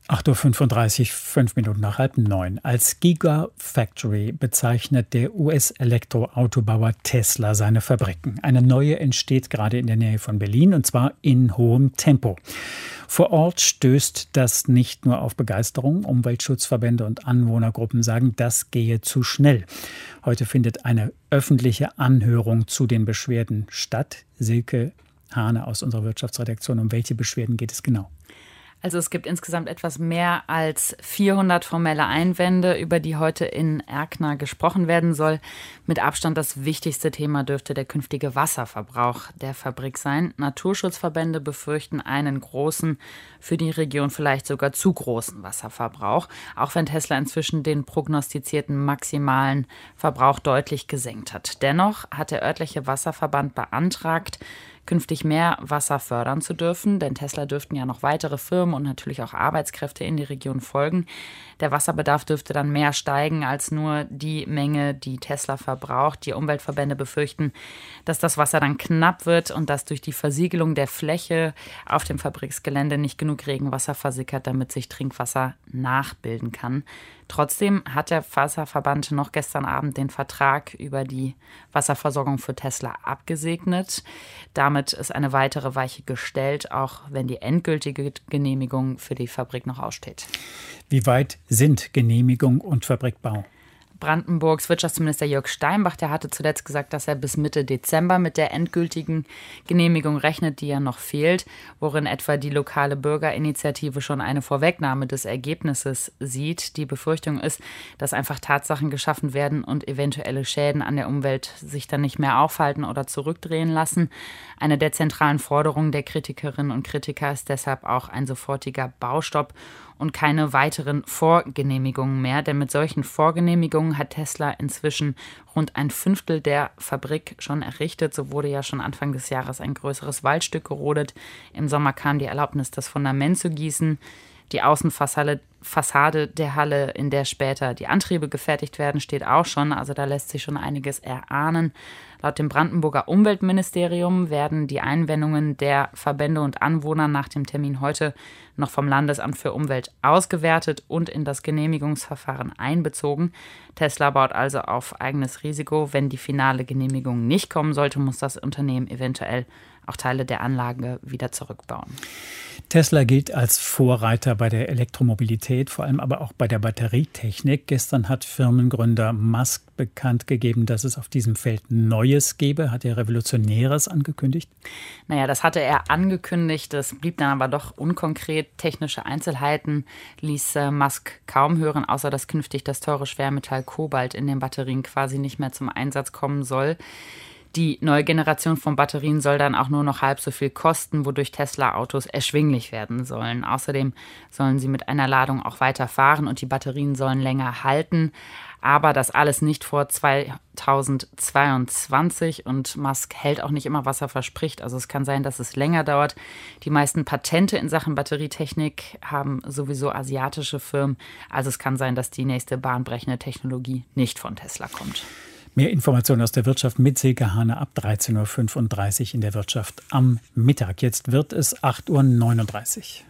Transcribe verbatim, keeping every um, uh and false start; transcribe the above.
acht Uhr fünfunddreißig, fünf Minuten nach halb neun. Als Gigafactory bezeichnet der U S-Elektroautobauer Tesla seine Fabriken. Eine neue entsteht gerade in der Nähe von Berlin, und zwar in hohem Tempo. Vor Ort stößt das nicht nur auf Begeisterung. Umweltschutzverbände und Anwohnergruppen sagen, das gehe zu schnell. Heute findet eine öffentliche Anhörung zu den Beschwerden statt. Silke Hane aus unserer Wirtschaftsredaktion. Um welche Beschwerden geht es genau? Also es gibt insgesamt etwas mehr als vierhundert formelle Einwände, über die heute in Erkner gesprochen werden soll. Mit Abstand das wichtigste Thema dürfte der künftige Wasserverbrauch der Fabrik sein. Naturschutzverbände befürchten einen großen, für die Region vielleicht sogar zu großen Wasserverbrauch, auch wenn Tesla inzwischen den prognostizierten maximalen Verbrauch deutlich gesenkt hat. Dennoch hat der örtliche Wasserverband beantragt, künftig mehr Wasser fördern zu dürfen, denn Tesla dürften ja noch weitere Firmen und natürlich auch Arbeitskräfte in die Region folgen. Der Wasserbedarf dürfte dann mehr steigen als nur die Menge, die Tesla verbraucht. Die Umweltverbände befürchten, dass das Wasser dann knapp wird und dass durch die Versiegelung der Fläche auf dem Fabriksgelände nicht genug Regenwasser versickert, damit sich Trinkwasser nachbilden kann. Trotzdem hat der Wasserverband noch gestern Abend den Vertrag über die Wasserversorgung für Tesla abgesegnet. Damit ist eine weitere Weiche gestellt, auch wenn die endgültige Genehmigung für die Fabrik noch aussteht. Wie weit sind Genehmigung und Fabrikbau? Brandenburgs Wirtschaftsminister Jörg Steinbach, der hatte zuletzt gesagt, dass er bis Mitte Dezember mit der endgültigen Genehmigung rechnet, die ja noch fehlt, worin etwa die lokale Bürgerinitiative schon eine Vorwegnahme des Ergebnisses sieht. Die Befürchtung ist, dass einfach Tatsachen geschaffen werden und eventuelle Schäden an der Umwelt sich dann nicht mehr aufhalten oder zurückdrehen lassen. Eine der zentralen Forderungen der Kritikerinnen und Kritiker ist deshalb auch ein sofortiger Baustopp und keine weiteren Vorgenehmigungen mehr. Denn mit solchen Vorgenehmigungen hat Tesla inzwischen rund ein Fünftel der Fabrik schon errichtet. So wurde ja schon Anfang des Jahres ein größeres Waldstück gerodet. Im Sommer kam die Erlaubnis, das Fundament zu gießen. Die Außenfassade Fassade der Halle, in der später die Antriebe gefertigt werden, steht auch schon. Also da lässt sich schon einiges erahnen. Laut dem Brandenburger Umweltministerium werden die Einwendungen der Verbände und Anwohner nach dem Termin heute noch vom Landesamt für Umwelt ausgewertet und in das Genehmigungsverfahren einbezogen. Tesla baut also auf eigenes Risiko. Wenn die finale Genehmigung nicht kommen sollte, muss das Unternehmen eventuell auch Teile der Anlage wieder zurückbauen. Tesla gilt als Vorreiter bei der Elektromobilität, vor allem aber auch bei der Batterietechnik. Gestern hat Firmengründer Musk bekannt gegeben, dass es auf diesem Feld Neues gebe. Hat er Revolutionäres angekündigt? Naja, das hatte er angekündigt. Das blieb dann aber doch unkonkret. Technische Einzelheiten ließ äh, Musk kaum hören, außer dass künftig das teure Schwermetall Kobalt in den Batterien quasi nicht mehr zum Einsatz kommen soll. Die neue Generation von Batterien soll dann auch nur noch halb so viel kosten, wodurch Tesla-Autos erschwinglich werden sollen. Außerdem sollen sie mit einer Ladung auch weiter fahren und die Batterien sollen länger halten. Aber das alles nicht vor zweitausendzweiundzwanzig und Musk hält auch nicht immer, was er verspricht. Also es kann sein, dass es länger dauert. Die meisten Patente in Sachen Batterietechnik haben sowieso asiatische Firmen. Also es kann sein, dass die nächste bahnbrechende Technologie nicht von Tesla kommt. Mehr Informationen aus der Wirtschaft mit Silke Hane ab dreizehn Uhr fünfunddreißig in der Wirtschaft am Mittag. Jetzt wird es acht Uhr neununddreißig.